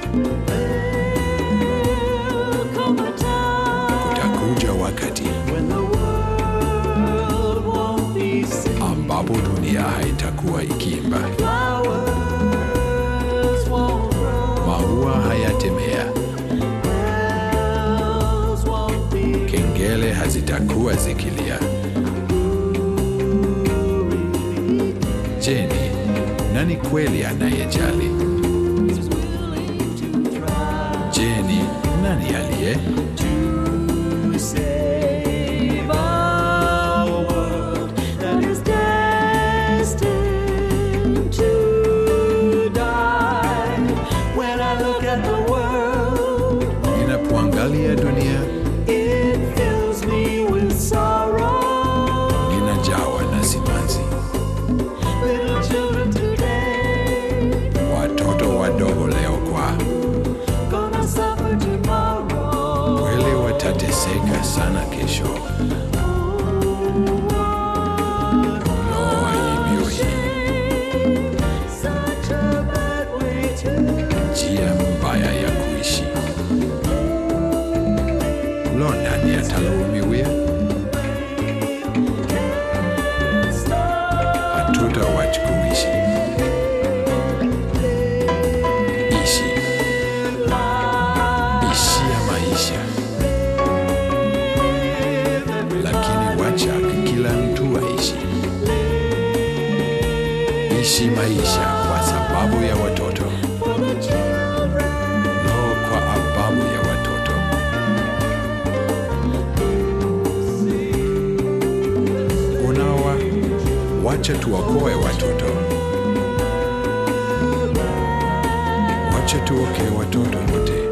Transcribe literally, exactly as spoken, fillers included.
Kutakuja wakati ambapo dunia haitakuwa ikiimba, maua hayatemea, kengele hazitakuwa zikilia. Je, ni nani kweli anayejali? Je, ni nani aliye ninapoangalia dunia ninajawa na simanzi. Watoto wadogo leo kwa wale watateseka sana kesho. Loa hivyo hii njia mbaya ya kuishi. Lo, nani atalaumiwa? Hatutawacha kuishi. Ishi. Ishia maisha. Lakini wacha kila mtu aishi. Ishi maisha kwa sababu ya watoto. Lo, kwa sababu ya watoto. Unawa, wacha tuokoe watoto. Wacha tuokoe watoto wote.